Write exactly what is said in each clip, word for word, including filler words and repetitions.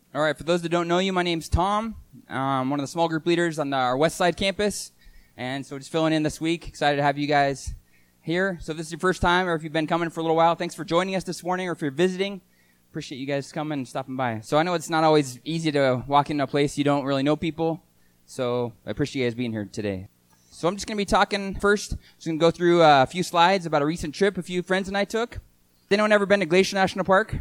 All right, for those that don't know you, my name's Tom. I'm one of the small group leaders on the, our West Side campus, and so just filling in this week. Excited to have you guys here. So if this is your first time, or if you've been coming for a little while, thanks for joining us this morning, or if you're visiting, appreciate you guys coming and stopping by. So I know it's not always easy to walk into a place you don't really know people, so I appreciate you guys being here today. So I'm just going to be talking first. Just going to go through a few slides about a recent trip a few friends and I took. Has anyone ever been to Glacier National Park?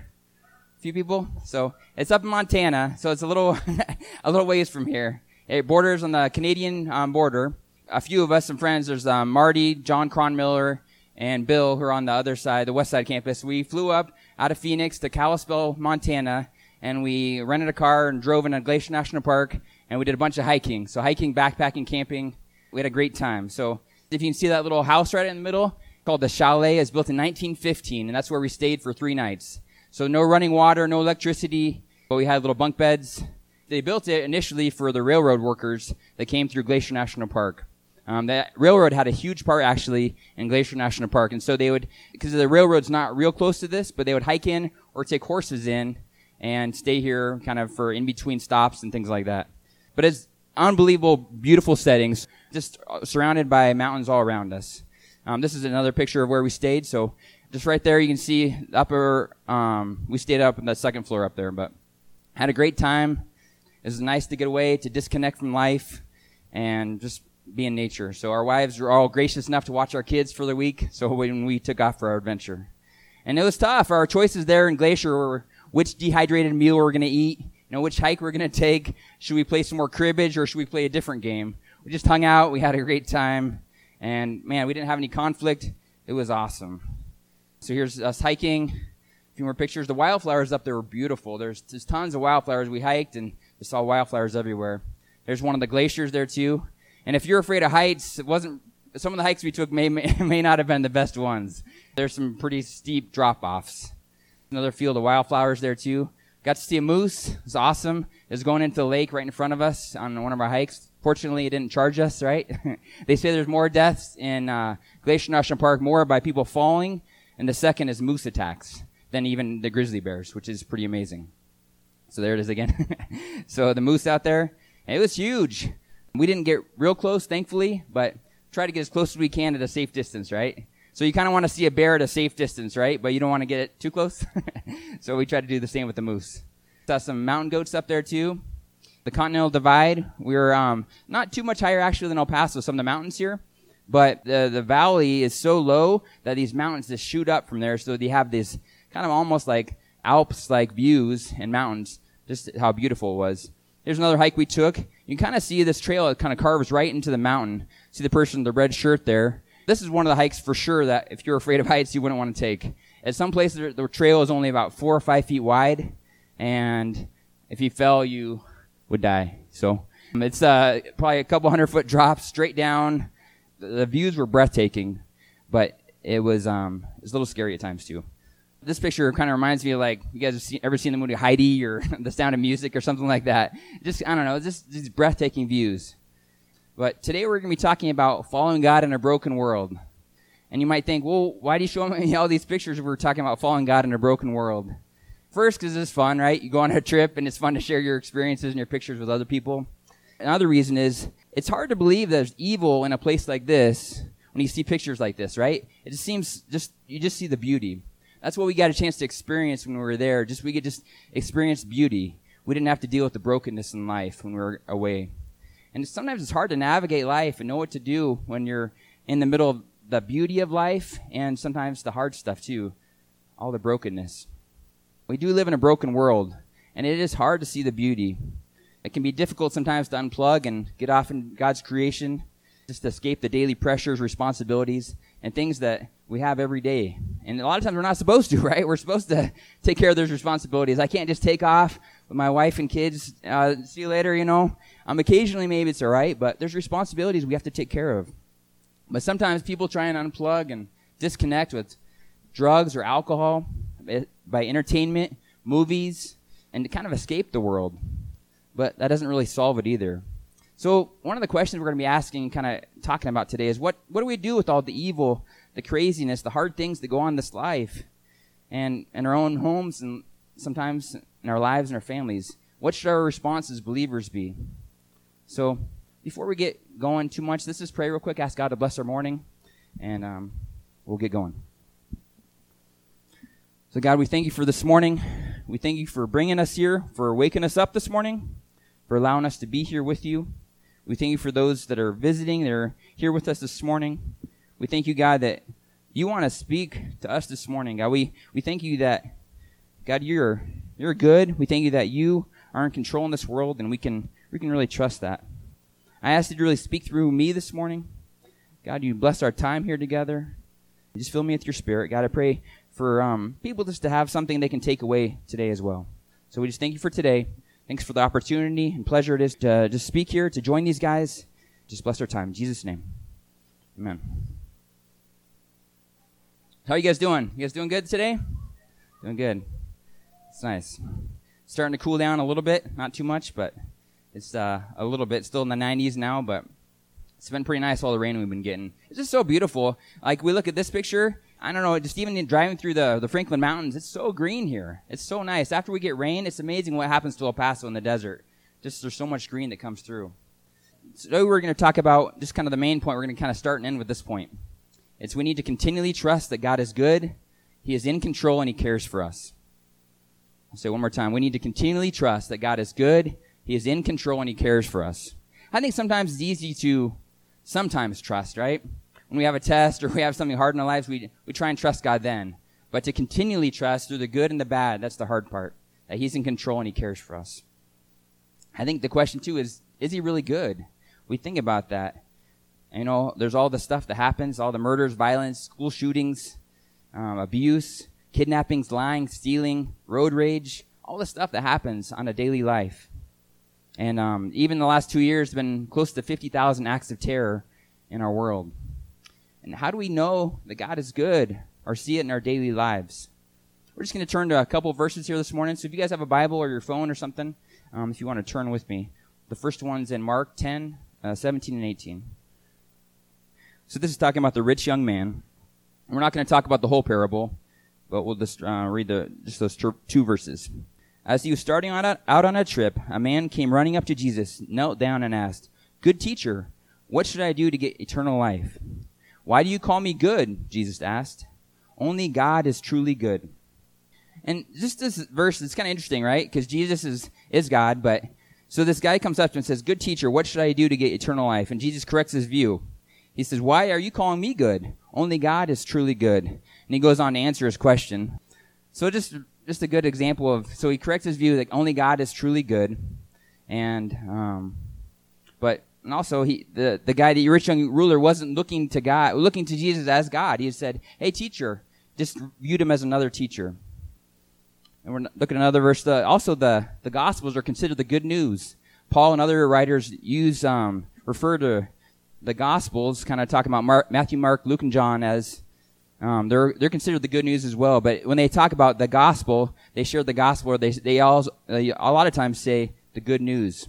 A few people. So it's up in Montana, so it's a little a little ways from here. It borders on the Canadian um, border. A few of us, some friends, there's um, Marty, John Cronmiller, and Bill, who are on the other side, the West Side campus. We flew up out of Phoenix to Kalispell, Montana, and we rented a car and drove into Glacier National Park, and we did a bunch of hiking. So hiking, backpacking, camping. We had a great time. So if you can see that little house right in the middle, called the Chalet, is built in nineteen fifteen, and that's where we stayed for three nights. So no running water, no electricity, but we had little bunk beds. They built it initially for the railroad workers that came through Glacier National Park. Um, that railroad had a huge part, actually, in Glacier National Park. And so they would, because the railroad's not real close to this, but they would hike in or take horses in and stay here kind of for in-between stops and things like that. But it's unbelievable, beautiful settings, just surrounded by mountains all around us. Um, this is another picture of where we stayed. So just right there, you can see upper, um, we stayed up on the second floor up there, but had a great time. It was nice to get away, to disconnect from life, and just be in nature. So our wives were all gracious enough to watch our kids for the week, so when we took off for our adventure. And it was tough. Our choices there in Glacier were which dehydrated meal we're going to eat, you know, which hike we're going to take. Should we play some more cribbage, or should we play a different game? We just hung out. We had a great time. And, man, we didn't have any conflict. It was awesome. So here's us hiking. A few more pictures. The wildflowers up there were beautiful. There's, there's tons of wildflowers. We hiked, and we saw wildflowers everywhere. There's one of the glaciers there, too. And if you're afraid of heights, it wasn't, some of the hikes we took may, may, may not have been the best ones. There's some pretty steep drop-offs. Another field of wildflowers there, too. Got to see a moose. It was awesome. It was going into the lake right in front of us on one of our hikes. Fortunately, it didn't charge us, right? They say there's more deaths in uh, Glacier National Park, more by people falling, and the second is moose attacks, than even the grizzly bears, which is pretty amazing. So there it is again. So the moose out there, it was huge. We didn't get real close, thankfully, but try to get as close as we can at a safe distance, right? So you kind of want to see a bear at a safe distance, right? But you don't want to get it too close. So we tried to do the same with the moose. Saw some mountain goats up there, too. The Continental Divide, we were um, not too much higher, actually, than El Paso, some of the mountains here. But the, the valley is so low that these mountains just shoot up from there. So they have this kind of almost like Alps-like views and mountains, just how beautiful it was. Here's another hike we took. You can kind of see this trail. It kind of carves right into the mountain. See the person in the red shirt there. This is one of the hikes for sure that if you're afraid of heights, you wouldn't want to take. At some places, the trail is only about four or five feet wide. And if you fell, you would die. So um, it's uh, probably a couple hundred foot drop straight down. The, the views were breathtaking, but it was um, it was a little scary at times too. This picture kind of reminds me of, like, you guys have seen, ever seen the movie Heidi or The Sound of Music or something like that. Just, I don't know, just these breathtaking views. But today we're going to be talking about following God in a broken world. And you might think, well, why do you show me all these pictures if we're talking about following God in a broken world? First, because it's fun, right? You go on a trip, and it's fun to share your experiences and your pictures with other people. Another reason is it's hard to believe there's evil in a place like this when you see pictures like this, right? It just seems, just you just see the beauty. That's what we got a chance to experience when we were there. Just we could just experience beauty. We didn't have to deal with the brokenness in life when we were away. And sometimes it's hard to navigate life and know what to do when you're in the middle of the beauty of life and sometimes the hard stuff too, all the brokenness. We do live in a broken world, and it is hard to see the beauty. It can be difficult sometimes to unplug and get off in God's creation, just to escape the daily pressures, responsibilities, and things that we have every day. And a lot of times we're not supposed to, right? We're supposed to take care of those responsibilities. I can't just take off with my wife and kids, uh, see you later, you know. Um, occasionally maybe it's all right, but there's responsibilities we have to take care of. But sometimes people try and unplug and disconnect with drugs or alcohol, by entertainment, movies, and to kind of escape the world. But that doesn't really solve it either. So one of the questions we're going to be asking, kind of talking about today is what, what do we do with all the evil, the craziness, the hard things that go on in this life and in our own homes and sometimes in our lives and our families? what should our response as believers be? So before we get going too much, let's just pray real quick, ask God to bless our morning, and um, we'll get going. So God, we thank you for this morning. We thank you for bringing us here, for waking us up this morning, for allowing us to be here with you. We thank you for those that are visiting, that are here with us this morning. We thank you, God, that you want to speak to us this morning. God, we, we thank you that, God, you're you're good. We thank you that you are in control in this world, and we can we can really trust that. I ask you to really speak through me this morning. God, you bless our time here together. Just fill me with your spirit. God, I pray for um, people just to have something they can take away today as well. So we just thank you for today. Thanks for the opportunity and pleasure it is to just speak here, to join these guys. Just bless our time. In Jesus' name. Amen. How you guys doing? You guys doing good today? Doing good. It's nice. Starting to cool down a little bit. Not too much, but it's uh, a little bit. Still in the nineties now, but it's been pretty nice, all the rain we've been getting. It's just so beautiful. Like, we look at this picture, I don't know, just even in driving through the, the Franklin Mountains, it's so green here. It's so nice. After we get rain, it's amazing what happens to El Paso in the desert. Just there's so much green that comes through. So we're going to talk about just kind of the main point. We're going to kind of start and end with this point. It's we need to continually trust that God is good, He is in control, and He cares for us. I'll say it one more time. We need to continually trust that God is good, He is in control, and He cares for us. I think sometimes it's easy to sometimes trust, right? When we have a test or we have something hard in our lives, we we try and trust God then. But to continually trust through the good and the bad, that's the hard part, that He's in control and He cares for us. I think the question, too, is, is He really good? We think about that. You know, there's all the stuff that happens, all the murders, violence, school shootings, um, abuse, kidnappings, lying, stealing, road rage, all the stuff that happens on a daily life. And um, even the last two years, there have been close to fifty thousand acts of terror in our world. And how do we know that God is good or see it in our daily lives? We're just going to turn to a couple verses here this morning. So if you guys have a Bible or your phone or something, um, if you want to turn with me. The first one's in Mark ten, uh, seventeen and eighteen. So this is talking about the rich young man. We're not going to talk about the whole parable, but we'll just uh, read the just those two verses. As he was starting on a, out on a trip, a man came running up to Jesus, knelt down and asked, "Good teacher, what should I do to get eternal life?" "Why do you call me good?" Jesus asked. "Only God is truly good." And just this verse, it's kind of interesting, right? Because Jesus is, is God, but so this guy comes up to him and says, "Good teacher, what should I do to get eternal life?" And Jesus corrects his view. He says, "Why are you calling me good? Only God is truly good." And he goes on to answer his question. So just just a good example of, so he corrects his view that only God is truly good. And, um, but, and also he, the, the guy, the rich young ruler wasn't looking to God, looking to Jesus as God. He said, "Hey teacher," just viewed him as another teacher. And we're looking at another verse. The, also the, the Gospels are considered the good news. Paul and other writers use, um, refer to the Gospels, kind of talking about Mark, Matthew, Mark, Luke, and John as um, they're they're considered the good news as well. But when they talk about the gospel, they share the gospel. Or they they all they, a lot of times say the good news.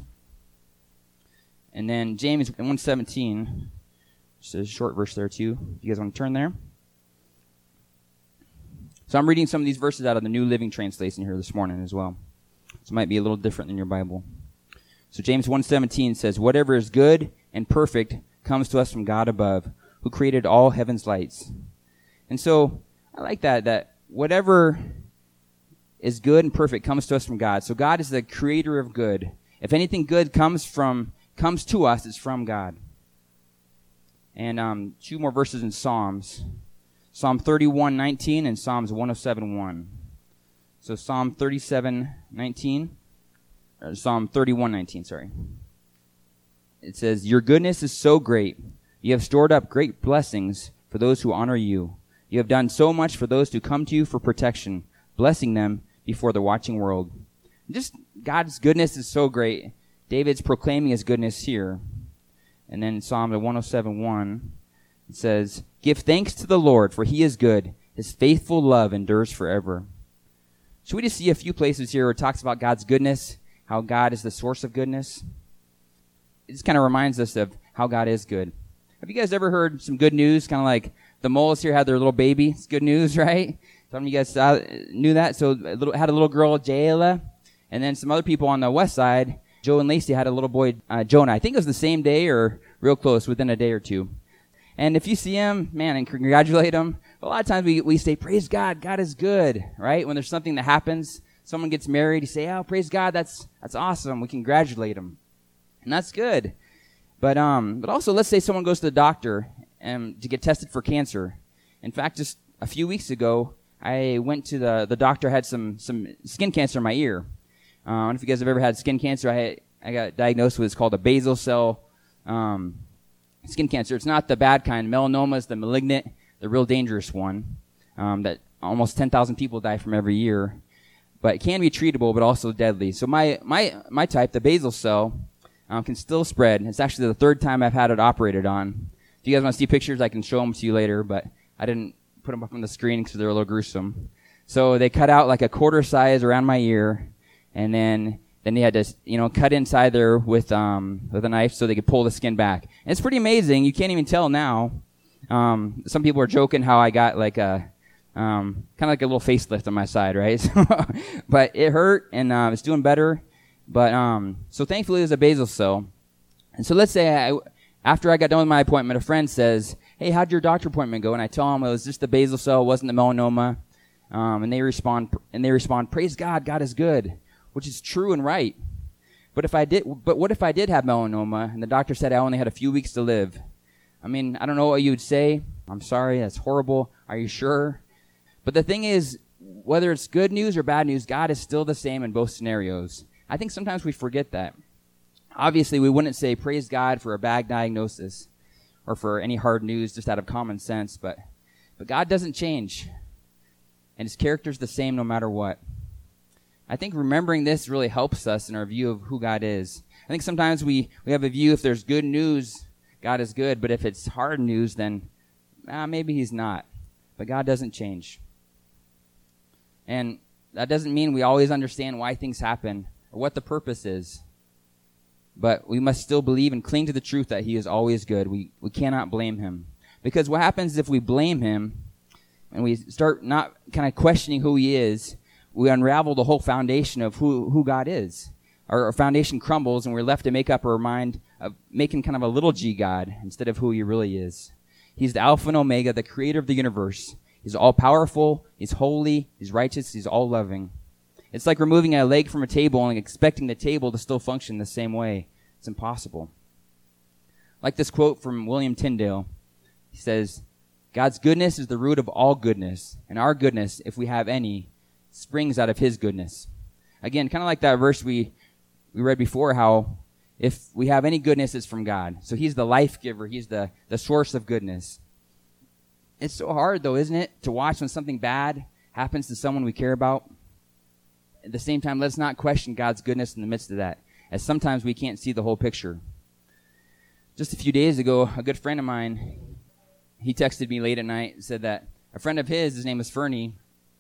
And then James one seventeen, just a short verse there too. If you guys want to turn there. So I'm reading some of these verses out of the New Living Translation here this morning as well. So it might be a little different than your Bible. So James one seventeen says, "Whatever is good and perfect comes to us from God above, who created all heaven's lights." And so I like that, that whatever is good and perfect comes to us from God. So God is the creator of good. If anything good comes from comes to us, it's from God. And um, two more verses in Psalms. Psalm thirty-one nineteen and Psalms one oh seven one. So Psalm thirty-seven nineteen, or Psalm thirty-one nineteen, sorry. It says, "Your goodness is so great. You have stored up great blessings for those who honor you. You have done so much for those who come to you for protection, blessing them before the watching world." Just God's goodness is so great. David's proclaiming his goodness here. And then in Psalm one oh seven one, it says, "Give thanks to the Lord, for he is good. His faithful love endures forever." Should we just see a few places here where it talks about God's goodness, how God is the source of goodness? It just kind of reminds us of how God is good. Have you guys ever heard some good news? Kind of like the moles here had their little baby. It's good news, right? Some of you guys saw, knew that. So a little, had a little girl, Jayla, And then some other people on the west side, Joe and Lacey, had a little boy, uh, Jonah. I think it was the same day or real close, within a day or two. And if you see him, man, and congratulate him. A lot of times we, we say, praise God, God is good, right? When there's something that happens, someone gets married, you say, oh, praise God, that's that's awesome. We congratulate him. And that's good. But um, but also, let's say someone goes to the doctor um, to get tested for cancer. In fact, just a few weeks ago, I went to the, the doctor, had some, some skin cancer in my ear. Uh, I don't know if you guys have ever had skin cancer. I had, I got diagnosed with, it's called a basal cell um, skin cancer. It's not the bad kind. Melanoma is the malignant, the real dangerous one um, that almost ten thousand people die from every year. But it can be treatable, but also deadly. So my my my type, the basal cell, um, can still spread. It's actually the third time I've had it operated on. If you guys want to see pictures, I can show them to you later, but I didn't put them up on the screen because they're a little gruesome. So they cut out like a quarter size around my ear, and then then they had to, you know, cut inside there with um with a knife so they could pull the skin back. And it's pretty amazing. You can't even tell now. Um, some people are joking how I got like a um kind of like a little facelift on my side, right? But it hurt, and uh, it's doing better. But um, so thankfully it was a basal cell. And so let's say I, after I got done with my appointment, a friend says, "Hey, how'd your doctor appointment go?" And I tell them it was just the basal cell, it wasn't the melanoma. Um, and they respond, and they respond, "Praise God, God is good," which is true and right. But if I did, but what if I did have melanoma and the doctor said I only had a few weeks to live? I mean, I don't know what you would say. I'm sorry, that's horrible. Are you sure? But the thing is, whether it's good news or bad news, God is still the same in both scenarios. I think sometimes we forget that. Obviously, we wouldn't say praise God for a bad diagnosis or for any hard news just out of common sense, but but God doesn't change, and his character's the same no matter what. I think remembering this really helps us in our view of who God is. I think sometimes we, we have a view, if there's good news, God is good, but if it's hard news, then ah, maybe he's not. But God doesn't change. And that doesn't mean we always understand why things happen or what the purpose is. But we must still believe and cling to the truth that he is always good. We we cannot blame him. Because what happens if we blame him and we start not kind of questioning who he is, we unravel the whole foundation of who, who God is. Our, our foundation crumbles, and we're left to make up our mind of making kind of a little g God instead of who he really is. He's the Alpha and Omega, the creator of the universe. He's all-powerful, he's holy, he's righteous, he's all-loving. It's like removing a leg from a table and expecting the table to still function the same way. It's impossible. Like this quote from William Tyndale. He says, "God's goodness is the root of all goodness, and our goodness, if we have any, springs out of his goodness." Again, kind of like that verse we, we read before, how if we have any goodness, it's from God. So he's the life giver. He's the, the source of goodness. It's so hard, though, isn't it, to watch when something bad happens to someone we care about. At the same time, let's not question God's goodness in the midst of that, as sometimes we can't see the whole picture. Just a few days ago, a good friend of mine, he texted me late at night and said that a friend of his, his name was Fernie,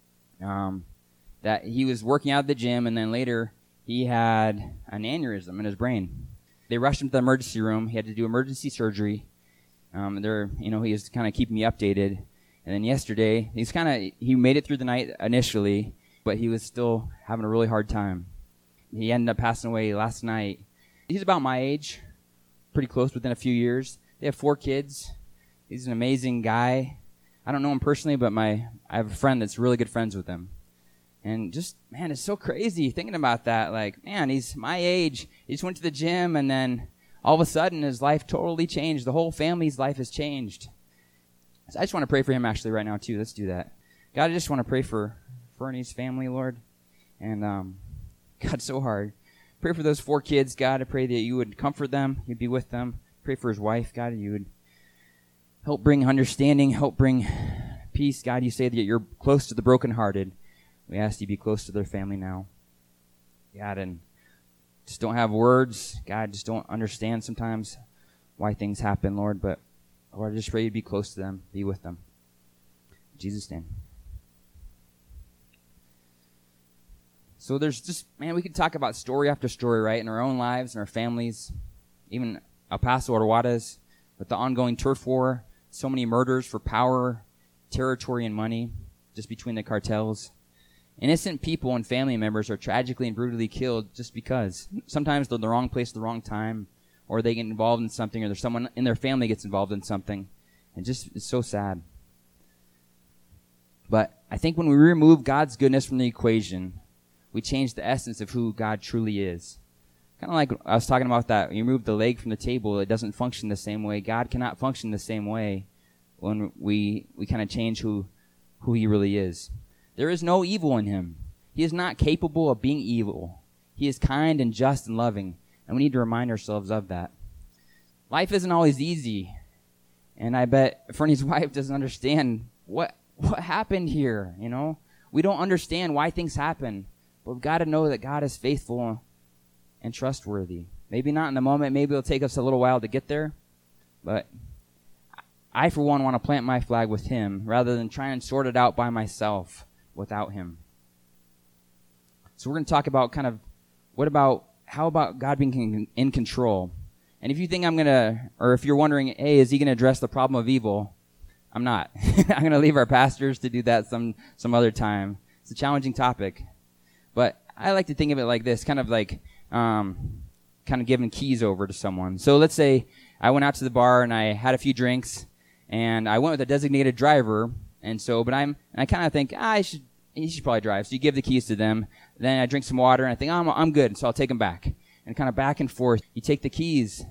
um, that he was working out at the gym, and then later he had an aneurysm in his brain. They rushed him to the emergency room. He had to do emergency surgery. Um, and they're, you know, he was kind of keeping me updated. And then yesterday, he's kind of, he made it through the night initially, but he was still having a really hard time. He ended up passing away last night. He's about my age, pretty close, within a few years. They have four kids. He's an amazing guy. I don't know him personally, but my I have a friend that's really good friends with him. And just, man, it's so crazy thinking about that. Like, man, he's my age. He just went to the gym, and then all of a sudden his life totally changed. The whole family's life has changed. So I just want to pray for him actually right now too. Let's do that. God, I just want to pray for Fernie's family, Lord. And um, God, so hard. Pray for those four kids, God. I pray that you would comfort them. You'd be with them. Pray for his wife, God. You would help bring understanding, help bring peace. God, you say that you're close to the brokenhearted. We ask you to be close to their family now. God, and just don't have words. God, just don't understand sometimes why things happen, Lord. But, Lord, I just pray you to be close to them, be with them. In Jesus' name. So there's just, man, we could talk about story after story, right, in our own lives, in our families, even El Paso or Juarez, with the ongoing turf war, so many murders for power, territory, and money, just between the cartels. Innocent people and family members are tragically and brutally killed just because. Sometimes they're in the wrong place at the wrong time, or they get involved in something, or there's someone in their family gets involved in something. And just, it's so sad. But I think when we remove God's goodness from the equation, we change the essence of who God truly is. Kind of like I was talking about that. You remove the leg from the table, it doesn't function the same way. God cannot function the same way when we we kind of change who who he really is. There is no evil in him. He is not capable of being evil. He is kind and just and loving, and we need to remind ourselves of that. Life isn't always easy, and I bet Fernie's wife doesn't understand what what happened here, you know? We don't understand why things happen, but we've got to know that God is faithful and trustworthy. Maybe not in the moment. Maybe it'll take us a little while to get there, but I, for one, want to plant my flag with him rather than try and sort it out by myself without him. So we're going to talk about kind of, what about, how about God being in control? And if you think I'm going to, or if you're wondering, hey, is he going to address the problem of evil? I'm not. I'm going to leave our pastors to do that some, some other time. It's a challenging topic. But I like to think of it like this, kind of like, um, kind of giving keys over to someone. So let's say I went out to the bar and I had a few drinks, and I went with a designated driver, and so, but I'm, and I kind of think, ah, I should, he should probably drive. So you give the keys to them. Then I drink some water, and I think, oh, I'm, I'm good, so I'll take them back. And kind of back and forth, you take the keys.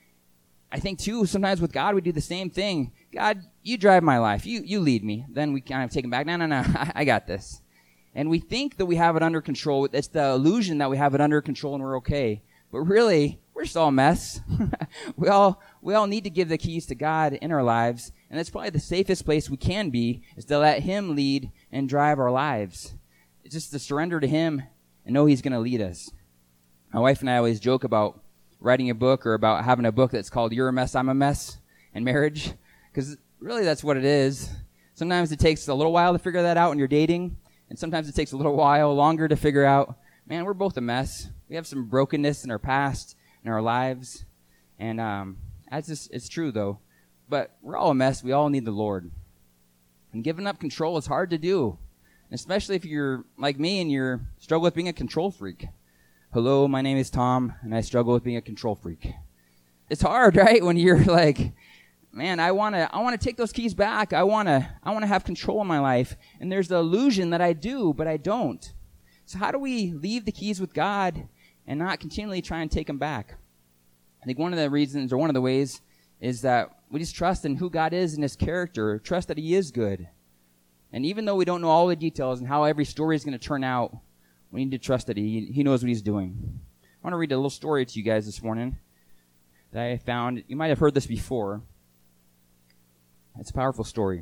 I think, too, sometimes with God, we do the same thing. God, you drive my life. You you lead me. Then we kind of take them back. No, no, no, I, I got this. And we think that we have it under control. It's the illusion that we have it under control and we're okay. But really, we're just all a mess. we all we all need to give the keys to God in our lives. And that's probably the safest place we can be, is to let him lead and drive our lives. It's just to surrender to him and know he's going to lead us. My wife and I always joke about writing a book, or about having a book that's called You're a Mess, I'm a Mess in marriage. Because really that's what it is. Sometimes it takes a little while to figure that out when you're dating. And sometimes it takes a little while longer to figure out, man, we're both a mess. We have some brokenness in our past, in our lives. And um, that's just, it's true, though. But we're all a mess. We all need the Lord. And giving up control is hard to do, especially if you're like me and you're struggle with being a control freak. Hello, my name is Tom, and I struggle with being a control freak. It's hard, right? When you're like, man, I want to I want to take those keys back. I want to I want to have control in my life. And there's the illusion that I do, but I don't. So how do we leave the keys with God and not continually try and take them back? I think one of the reasons, or one of the ways, is that we just trust in who God is and his character, trust that he is good. And even though we don't know all the details and how every story is going to turn out, we need to trust that he, he knows what he's doing. I want to read a little story to you guys this morning that I found. You might have heard this before. It's a powerful story.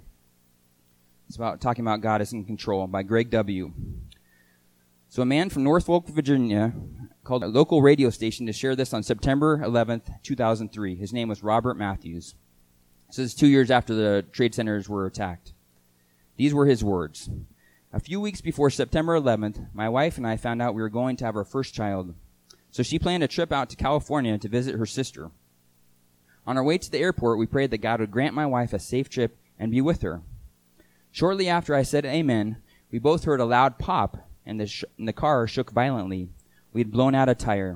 It's about talking about God is in control, by Greg W. So a man from Norfolk, Virginia, called a local radio station to share this on September eleventh, two thousand three. His name was Robert Matthews. This is two years after the trade centers were attacked. These were his words. A few weeks before September eleventh, my wife and I found out we were going to have our first child. So she planned a trip out to California to visit her sister. On our way to the airport, we prayed that God would grant my wife a safe trip and be with her. Shortly after I said amen, we both heard a loud pop, and the, sh- and the car shook violently. We had blown out a tire.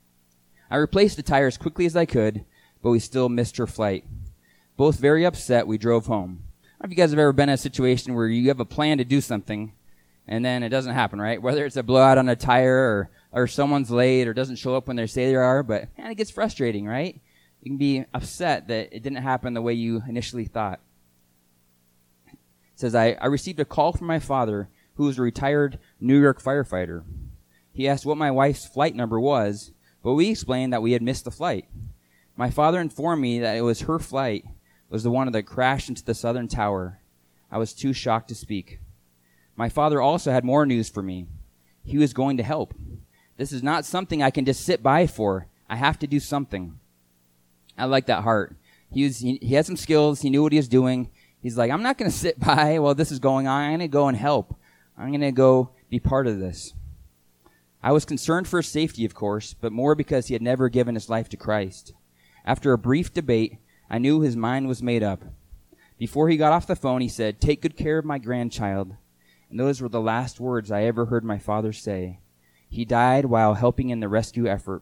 I replaced the tire as quickly as I could, but we still missed her flight. Both very upset, we drove home. I don't know if you guys have ever been in a situation where you have a plan to do something, and then it doesn't happen, right? Whether it's a blowout on a tire, or, or someone's late, or doesn't show up when they say they are, but man, it gets frustrating, right? You can be upset that it didn't happen the way you initially thought. It says, I, I received a call from my father, who was a retired New York firefighter. He asked what my wife's flight number was, but we explained that we had missed the flight. My father informed me that it was her flight, was the one that crashed into the southern tower. I was too shocked to speak. My father also had more news for me. He was going to help. This is not something I can just sit by for. I have to do something. I like that heart. He was, he, he had some skills. He knew what he was doing. He's like, I'm not going to sit by while this is going on. I'm going to go and help. I'm going to go be part of this. I was concerned for his safety, of course, but more because he had never given his life to Christ. After a brief debate, I knew his mind was made up. Before he got off the phone, he said, take good care of my grandchild. and those were the last words I ever heard my father say. He died while helping in the rescue effort.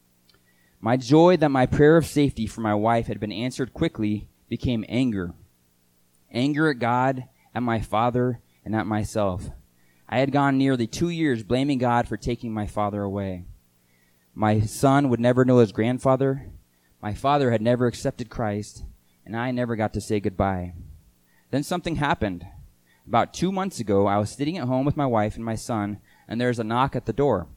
My joy that my prayer of safety for my wife had been answered quickly became anger. Anger at God, at my father, and at myself. I had gone nearly two years blaming God for taking my father away. My son would never know his grandfather. My father had never accepted Christ, and I never got to say goodbye. Then something happened. About two months ago, I was sitting at home with my wife and my son, and there was a knock at the door.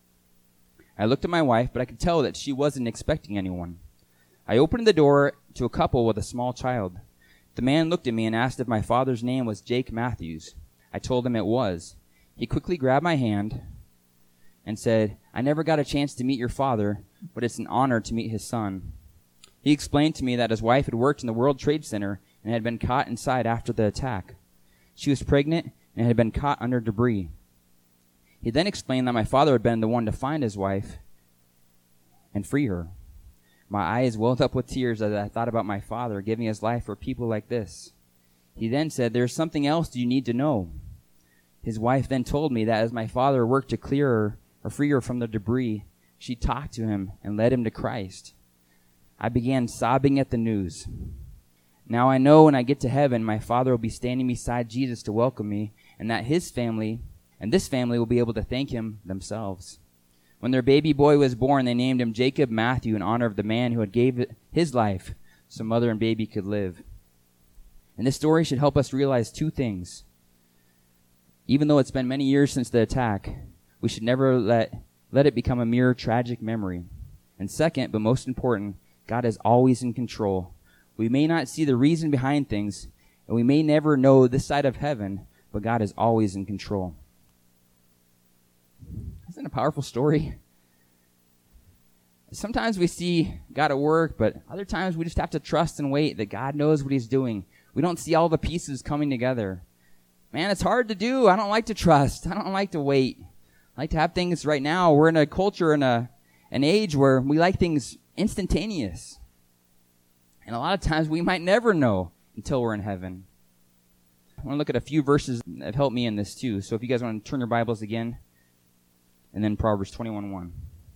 I looked at my wife, but I could tell that she wasn't expecting anyone. I opened the door to a couple with a small child. The man looked at me and asked if my father's name was Jake Matthews. I told him it was. He quickly grabbed my hand and said, I never got a chance to meet your father, but it's an honor to meet his son. He explained to me that his wife had worked in the World Trade Center and had been caught inside after the attack. She was pregnant and had been caught under debris. He then explained that my father had been the one to find his wife and free her. My eyes welled up with tears as I thought about my father giving his life for people like this. He then said, there's something else you need to know. His wife then told me that as my father worked to clear her or free her from the debris, she talked to him and led him to Christ. I began sobbing at the news. Now I know when I get to heaven, my father will be standing beside Jesus to welcome me, and that his family and this family will be able to thank him themselves. When their baby boy was born, they named him Jacob Matthew in honor of the man who had gave his life so mother and baby could live. And this story should help us realize two things. Even though it's been many years since the attack, we should never let, let it become a mere tragic memory. And second, but most important, God is always in control. We may not see the reason behind things, and we may never know this side of heaven, but God is always in control. Isn't it a powerful story? Sometimes we see God at work, but other times we just have to trust and wait that God knows what he's doing. We don't see all the pieces coming together. Man, it's hard to do. I don't like to trust. I don't like to wait. I like to have things right now. We're in a culture and a an age where we like things instantaneous. And a lot of times we might never know until we're in heaven. I want to look at a few verses that have helped me in this too. So if you guys want to turn your Bibles again, and then Proverbs twenty-one one.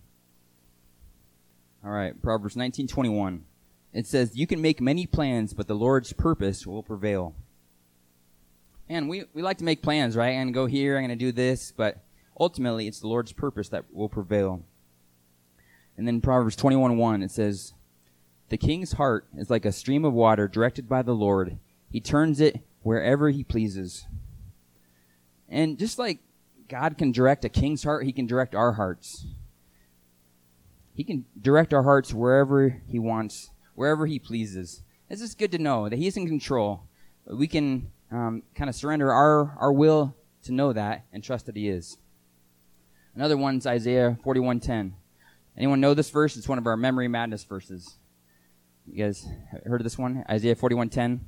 All right, Proverbs nineteen twenty-one. It says, you can make many plans, but the Lord's purpose will prevail. And we, we like to make plans, right? I'm going to go here, I'm going to do this, but ultimately it's the Lord's purpose that will prevail. And then Proverbs twenty-one one, it says, the king's heart is like a stream of water directed by the Lord. He turns it wherever he pleases. And just like God can direct a king's heart, he can direct our hearts. He can direct our hearts wherever he wants, wherever he pleases. It's just good to know that he's in control. We can um, kind of surrender our, our will to know that and trust that he is. Another one's Isaiah forty-one ten. Anyone know this verse? It's one of our memory madness verses. You guys heard of this one? Isaiah forty-one ten?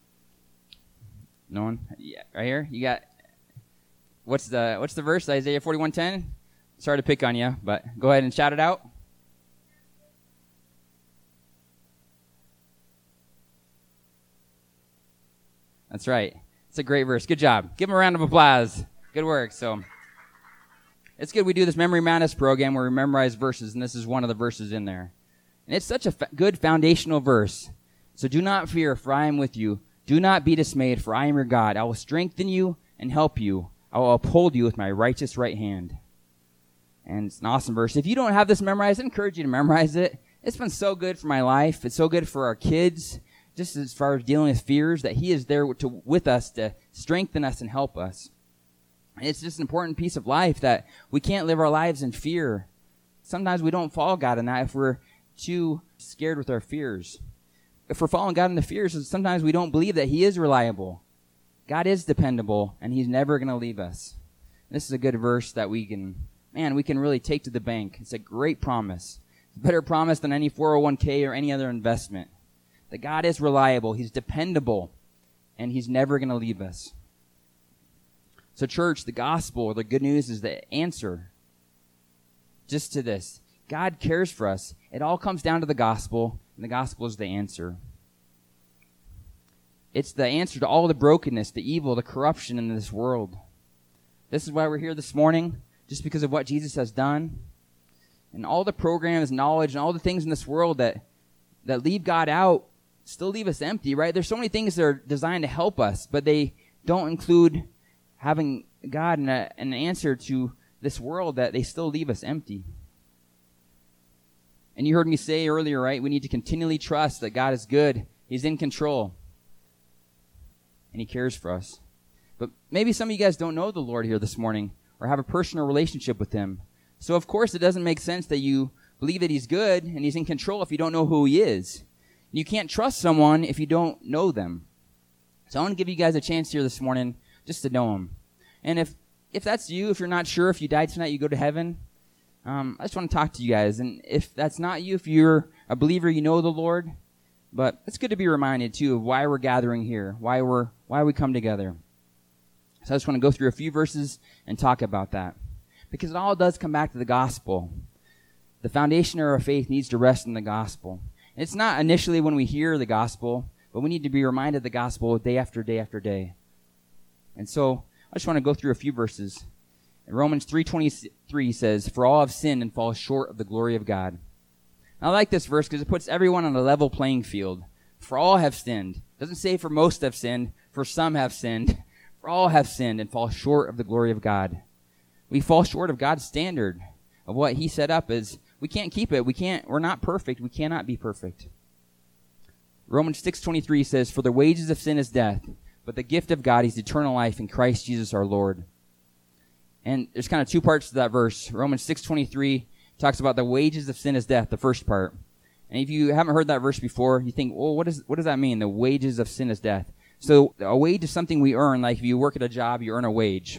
No one? Yeah, right here. You got, what's the what's the verse? Isaiah forty-one ten? Sorry to pick on you, but go ahead and shout it out. That's right. It's a great verse. Good job. Give him a round of applause. Good work. So it's good we do this Memory Madness program where we memorize verses, and this is one of the verses in there. And it's such a fa- good foundational verse. So do not fear, for I am with you. Do not be dismayed, for I am your God. I will strengthen you and help you. I will uphold you with my righteous right hand. And it's an awesome verse. If you don't have this memorized, I encourage you to memorize it. It's been so good for my life. It's so good for our kids, just as far as dealing with fears, that he is there to, with us to strengthen us and help us. And it's just an important piece of life that we can't live our lives in fear. Sometimes we don't follow God in that if we're too scared with our fears. If we're following God in the fears, sometimes we don't believe that he is reliable. God is dependable, and he's never going to leave us. This is a good verse that we can, man, we can really take to the bank. It's a great promise. It's a better promise than any four oh one k or any other investment. That God is reliable, he's dependable, and he's never going to leave us. So church, the gospel, the good news is the answer just to this. God cares for us. It all comes down to the gospel, and the gospel is the answer. it's the answer to all the brokenness, the evil, the corruption in this world. This is why we're here this morning, just because of what Jesus has done. And all the programs, knowledge, and all the things in this world that, that leave God out still leave us empty, right? There's so many things that are designed to help us, but they don't include having God and a, an answer to this world, that they still leave us empty. And you heard me say earlier, right? We need to continually trust that God is good. He's in control. And he cares for us. But maybe some of you guys don't know the Lord here this morning or have a personal relationship with him. So of course it doesn't make sense that you believe that he's good and he's in control if you don't know who he is. You can't trust someone if you don't know them. So I want to give you guys a chance here this morning just to know him. And if, if that's you, if you're not sure if you died tonight, you go to heaven, um, I just want to talk to you guys. And if that's not you, if you're a believer, you know the Lord, but it's good to be reminded too of why we're gathering here, why we're why we come together. So I just want to go through a few verses and talk about that. Because it all does come back to the gospel. The foundation of our faith needs to rest in the gospel. And it's not initially when we hear the gospel, but we need to be reminded of the gospel day after day after day. And so I just want to go through a few verses. And Romans three twenty-three says, "For all have sinned and fall short of the glory of God." And I like this verse because it puts everyone on a level playing field. For all have sinned. It doesn't say for most have sinned, for some have sinned. For all have sinned and fall short of the glory of God. We fall short of God's standard of what he set up as we can't keep it. We can't, we're not perfect. We cannot be perfect. Romans six twenty-three says, "For the wages of sin is death, but the gift of God is eternal life in Christ Jesus our Lord." And there's kind of two parts to that verse. Romans six twenty-three talks about the wages of sin is death, the first part. And if you haven't heard that verse before, you think, well, what, is, what does that mean? The wages of sin is death. So a wage is something we earn. Like if you work at a job, you earn a wage.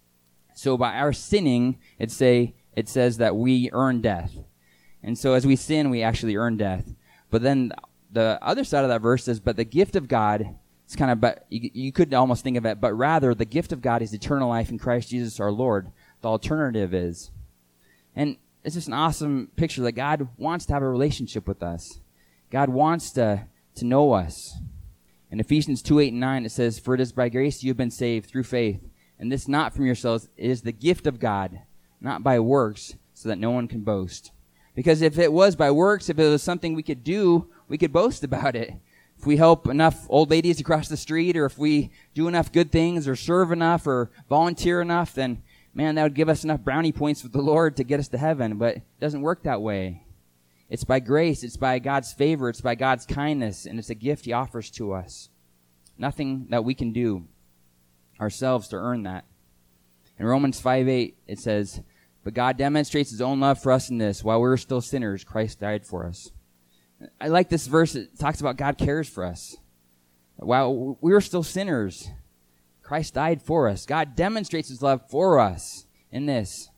So by our sinning, it say it says that we earn death. And so as we sin, we actually earn death. But then the other side of that verse says, but the gift of God, it's kind of, but you, you could almost think of it, but rather the gift of God is eternal life in Christ Jesus our Lord. The alternative is. And it's just an awesome picture that God wants to have a relationship with us. God wants to, to know us. In Ephesians two, eight, and nine, it says, "For it is by grace you have been saved through faith, and this not from yourselves, it is the gift of God, not by works, so that no one can boast." Because if it was by works, if it was something we could do, we could boast about it. If we help enough old ladies across the street, or if we do enough good things, or serve enough, or volunteer enough, then, man, that would give us enough brownie points with the Lord to get us to heaven. But it doesn't work that way. It's by grace, it's by God's favor, it's by God's kindness, and it's a gift he offers to us. Nothing that we can do ourselves to earn that. In Romans five eight, it says, "But God demonstrates his own love for us in this, while we were still sinners, Christ died for us." I like this verse. It talks about God cares for us. While we were still sinners, Christ died for us. God demonstrates his love for us in this.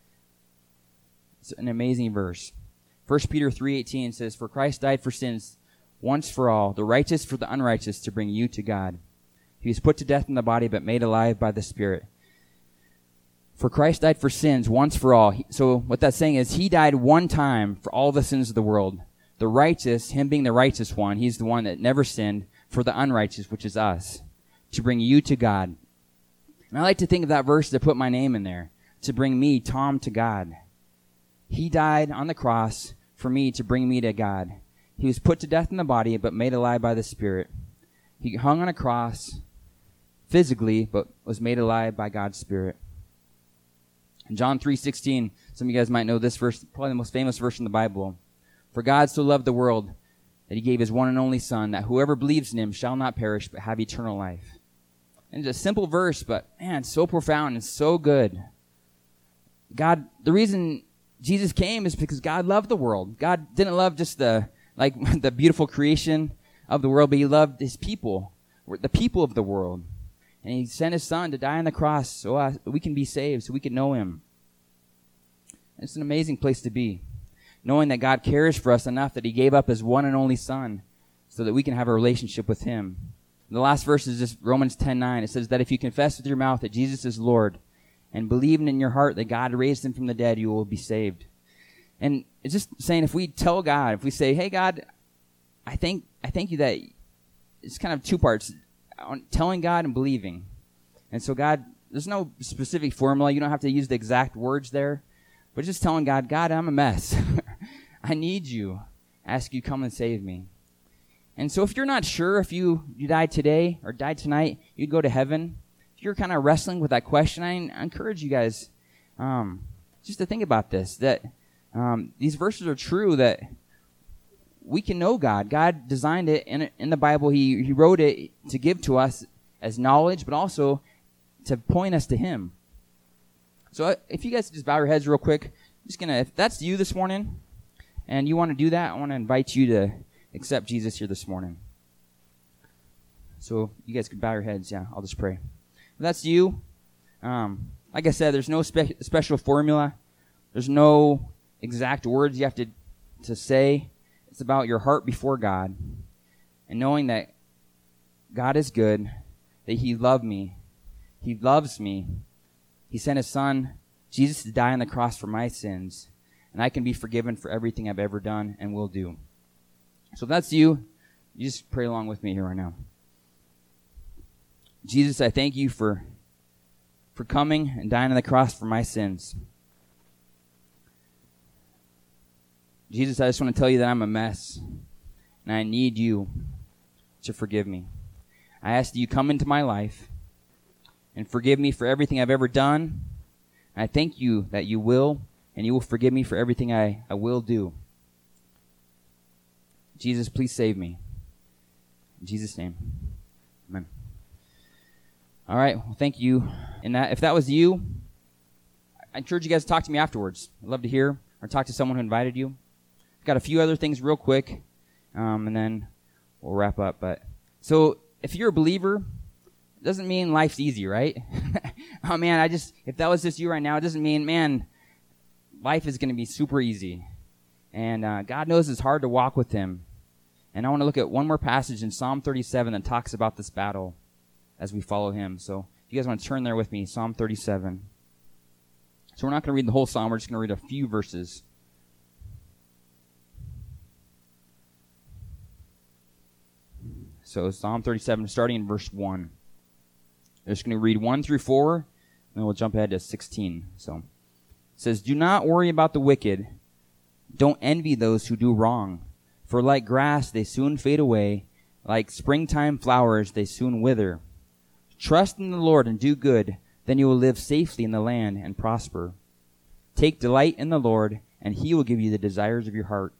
It's an amazing verse. First Peter three eighteen says, "For Christ died for sins once for all, the righteous for the unrighteous, to bring you to God. He was put to death in the body, but made alive by the Spirit." For Christ died for sins once for all. So what that's saying is he died one time for all the sins of the world. The righteous, him being the righteous one, he's the one that never sinned, for the unrighteous, which is us, to bring you to God. And I like to think of that verse to put my name in there, to bring me, Tom, to God. He died on the cross for me to bring me to God. He was put to death in the body, but made alive by the Spirit. He hung on a cross physically, but was made alive by God's Spirit. In John three sixteen, some of you guys might know this verse, probably the most famous verse in the Bible. "For God so loved the world that he gave his one and only Son, that whoever believes in him shall not perish, but have eternal life." And it's a simple verse, but man, so profound and so good. God, the reason Jesus came is because God loved the world. God didn't love just the like the beautiful creation of the world, but he loved his people, the people of the world. And he sent his Son to die on the cross so uh, we can be saved, so we can know him. And it's an amazing place to be, knowing that God cares for us enough that he gave up his one and only Son so that we can have a relationship with him. And the last verse is just Romans ten nine. It says that if you confess with your mouth that Jesus is Lord and believe in your heart that God raised him from the dead, you will be saved. And it's just saying, if we tell God, if we say, "Hey God, I thank I thank you that," it's kind of two parts. on telling God and believing. And so God, there's no specific formula. You don't have to use the exact words there. But just telling God, God, I'm a mess. I need you. I ask you come and save me. And so if you're not sure if you, you died today or died tonight, you'd go to heaven. If you're kind of wrestling with that question, I, I encourage you guys um, just to think about this, that um, these verses are true, that we can know God. God designed it in, in the Bible. He, he wrote it to give to us as knowledge, but also to point us to him. So if you guys just bow your heads real quick, I'm just gonna, if that's you this morning and you want to do that, I want to invite you to accept Jesus here this morning. So you guys can bow your heads. Yeah, I'll just pray. If that's you, um, like I said, there's no spe- special formula. There's no exact words you have to, to say. It's about your heart before God and knowing that God is good, that he loved me. He loves me. He sent his son, Jesus, to die on the cross for my sins, and I can be forgiven for everything I've ever done and will do. So if that's you, you just pray along with me here right now. Jesus, I thank you for, for coming and dying on the cross for my sins. Jesus, I just want to tell you that I'm a mess, and I need you to forgive me. I ask that you come into my life and forgive me for everything I've ever done. And I thank you that you will, and you will forgive me for everything I, I will do. Jesus, please save me. In Jesus' name, amen. All right, well, thank you. And that, if that was you, I encourage you guys to talk to me afterwards. I'd love to hear, or talk to someone who invited you. I've got a few other things real quick, um, and then we'll wrap up. But so if you're a believer, it doesn't mean life's easy, right? Oh, man, I just, if that was just you right now, it doesn't mean, man, life is going to be super easy. And uh, God knows it's hard to walk with him. And I want to look at one more passage in Psalm thirty-seven that talks about this battle as we follow him. So if you guys want to turn there with me, Psalm thirty-seven. So we're not going to read the whole psalm. We're just going to read a few verses. So Psalm thirty-seven, starting in verse one. I'm just going to read one through four, and then we'll jump ahead to sixteen. So it says, do not worry about the wicked. Don't envy those who do wrong. For like grass, they soon fade away. Like springtime flowers, they soon wither. Trust in the Lord and do good. Then you will live safely in the land and prosper. Take delight in the Lord, and he will give you the desires of your heart.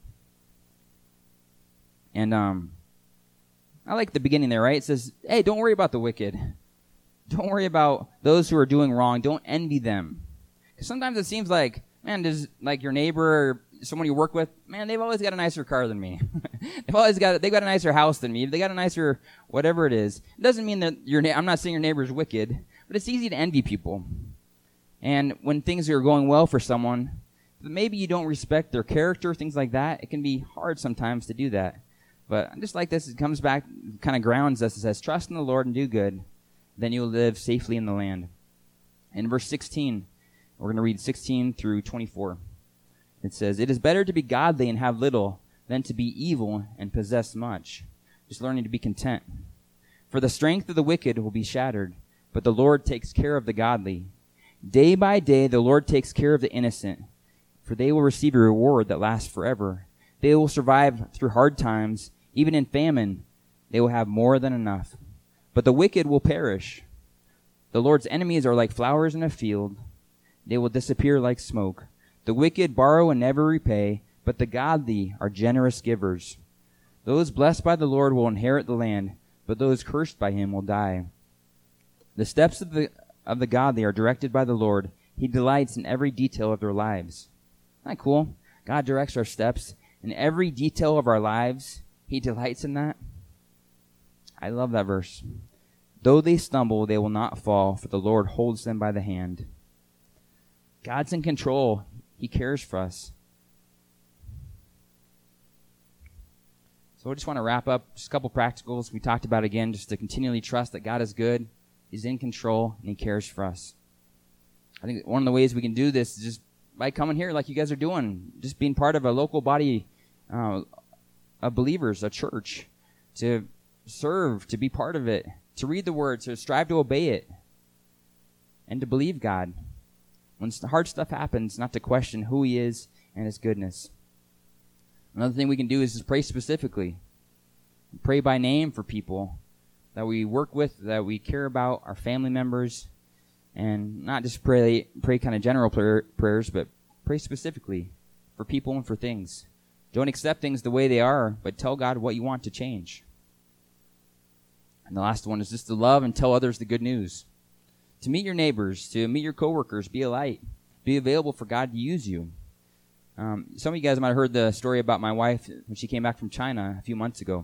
And um, I like the beginning there, right? It says, hey, don't worry about the wicked. Don't worry about those who are doing wrong. Don't envy them. Because sometimes it seems like, man, does like your neighbor or someone you work with, man, they've always got a nicer car than me. they've always got they've got a nicer house than me. They got a nicer whatever it is. It doesn't mean that your na- I'm not saying your neighbor's wicked, but it's easy to envy people. And when things are going well for someone, but maybe you don't respect their character, things like that, it can be hard sometimes to do that. But just like this, it comes back, kind of grounds us. It says, trust in the Lord and do good. Then you will live safely in the land. In verse sixteen, we're going to read sixteen through twenty-four. It says, it is better to be godly and have little than to be evil and possess much. Just learning to be content. For the strength of the wicked will be shattered, but the Lord takes care of the godly. Day by day the Lord takes care of the innocent, for they will receive a reward that lasts forever. They will survive through hard times. Even in famine, they will have more than enough. But the wicked will perish. The Lord's enemies are like flowers in a field. They will disappear like smoke. The wicked borrow and never repay, but the godly are generous givers. Those blessed by the Lord will inherit the land, but those cursed by him will die. The steps of the of the godly are directed by the Lord. He delights in every detail of their lives. Isn't that cool? God directs our steps in every detail of our lives. He delights in that. I love that verse. Though they stumble, they will not fall, for the Lord holds them by the hand. God's in control. He cares for us. So I just want to wrap up just a couple practicals we talked about again, just to continually trust that God is good, He's in control, and He cares for us. I think one of the ways we can do this is just by coming here like you guys are doing, just being part of a local body uh, of believers, a church, to serve, to be part of it, to read the Word, to strive to obey it, and to believe God. When hard stuff happens, not to question who He is and His goodness. Another thing we can do is just pray specifically. Pray by name for people that we work with, that we care about, our family members, and not just pray pray kind of general prayer, prayers, but pray specifically for people and for things. Don't accept things the way they are, but tell God what you want to change. And the last one is just to love and tell others the good news. To meet your neighbors, to meet your coworkers, be a light. Be available for God to use you. Um, some of you guys might have heard the story about my wife when she came back from China a few months ago.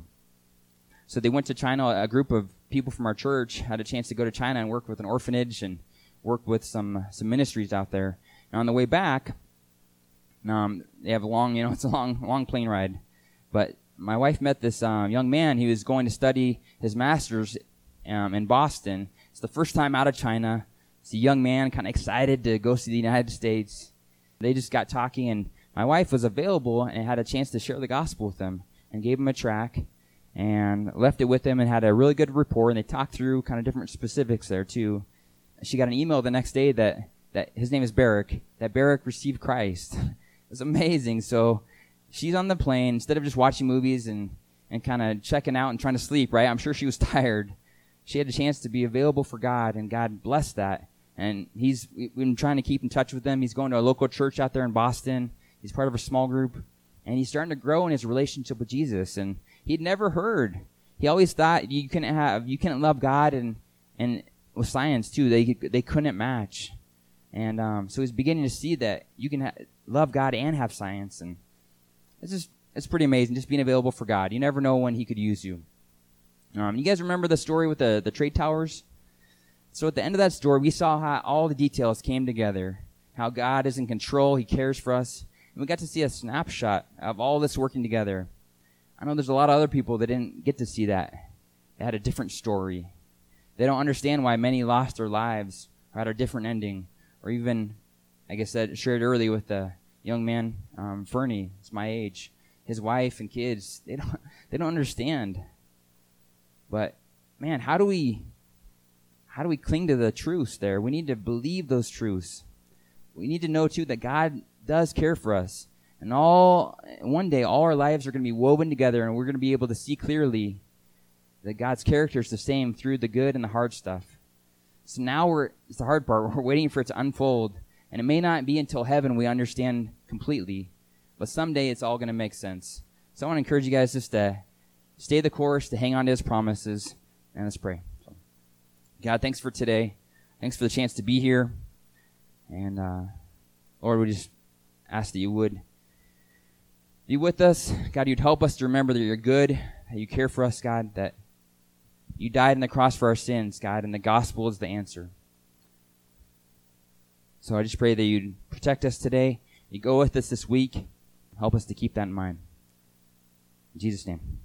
So they went to China. A group of people from our church had a chance to go to China and work with an orphanage and work with some some ministries out there. And on the way back, um, they have a long, you know, it's a long, long plane ride. But my wife met this um, young man. He was going to study his master's um, in Boston. It's the first time out of China. It's a young man, kind of excited to go see the United States. They just got talking, and my wife was available and had a chance to share the gospel with him and gave him a track and left it with him and had a really good rapport, and they talked through kind of different specifics there too. She got an email the next day that, that his name is Barrick, that Barrick received Christ. It was amazing. So she's on the plane, instead of just watching movies and, and kind of checking out and trying to sleep, right? I'm sure she was tired. She had a chance to be available for God, and God blessed that. And he's we've been trying to keep in touch with him. He's going to a local church out there in Boston. He's part of a small group, and he's starting to grow in his relationship with Jesus. And he'd never heard. He always thought you couldn't have, you couldn't love God and and with science too. They they couldn't match. And um, so he's beginning to see that you can ha- love God and have science, and it's just it's pretty amazing. Just being available for God. You never know when He could use you. Um, you guys remember the story with the the trade towers? So at the end of that story, we saw how all the details came together. How God is in control. He cares for us. And we got to see a snapshot of all this working together. I know there's a lot of other people that didn't get to see that. They had a different story. They don't understand why many lost their lives or had a different ending. Or even, like I said, shared early with the young man, um, Fernie, it's my age. His wife and kids, they don't, they don't understand. But, man, how do we... How do we cling to the truths there? We need to believe those truths. We need to know, too, that God does care for us. And all one day, all our lives are going to be woven together, and we're going to be able to see clearly that God's character is the same through the good and the hard stuff. So now we're it's the hard part. We're waiting for it to unfold. And it may not be until heaven we understand completely. But someday it's all going to make sense. So I want to encourage you guys just to stay the course, to hang on to His promises. And let's pray. God, thanks for today. Thanks for the chance to be here. And, uh, Lord, we just ask that you would be with us. God, you'd help us to remember that you're good, that you care for us, God, that you died on the cross for our sins, God, and the gospel is the answer. So I just pray that you'd protect us today. You go with us this week. Help us to keep that in mind. In Jesus' name.